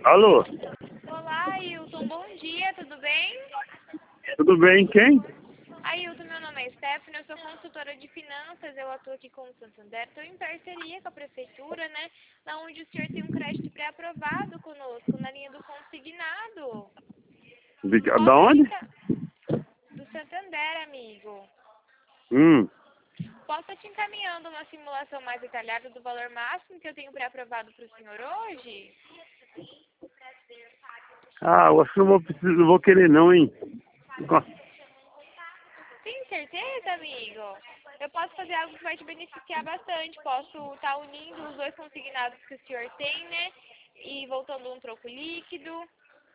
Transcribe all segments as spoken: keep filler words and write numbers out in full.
Alô? Olá, Ailton. Bom dia, tudo bem? Tudo bem? Quem? Ailton, meu nome é Stephanie, eu sou consultora de finanças, eu atuo aqui com o Santander. Estou em parceria com a prefeitura, né? Na onde o senhor tem um crédito pré-aprovado conosco, na linha do consignado. De, da Posso te onde? enca... Do Santander, amigo. Hum. Posso te encaminhando uma simulação mais detalhada do valor máximo que eu tenho pré-aprovado para o senhor hoje? Ah, eu acho que eu vou, preciso, não vou querer não, hein? Tem certeza, amigo? Eu posso fazer algo que vai te beneficiar bastante. Posso estar unindo os dois consignados que o senhor tem, né? E voltando um troco líquido.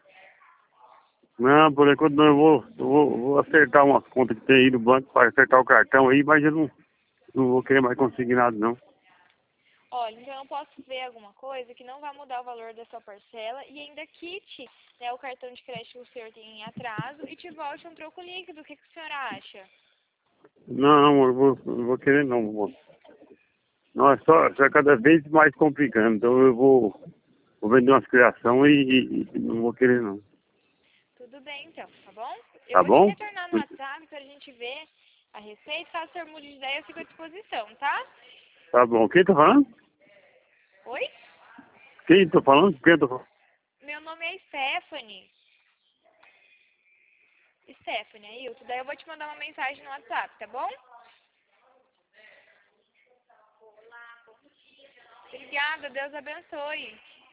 Não, por enquanto não, eu vou, eu vou, vou acertar umas contas que tem aí no banco para acertar o cartão aí, mas eu não, não vou querer mais conseguir nada não. Olha, então eu posso ver alguma coisa que não vai mudar o valor da sua parcela e ainda quite, né, o cartão de crédito que o senhor tem em atraso e te volte um troco líquido. O que, que o senhor acha? Não, eu vou, não vou querer não, moço. Não, é só, só cada vez mais complicando, então eu vou, vou vender umas criações e, e, e não vou querer não. Tudo bem, então, tá bom? Eu Tá vou te bom? retornar no WhatsApp para a gente ver a respeito. Caso o senhor mude de ideia, eu fico à disposição, tá? Tá bom. Quem tá falando? Oi? Quem tá falando? Quem tá falando? Meu nome é Stephanie. Stephanie, Ailton. Daí eu vou te mandar uma mensagem no WhatsApp, tá bom? Obrigada, Deus abençoe.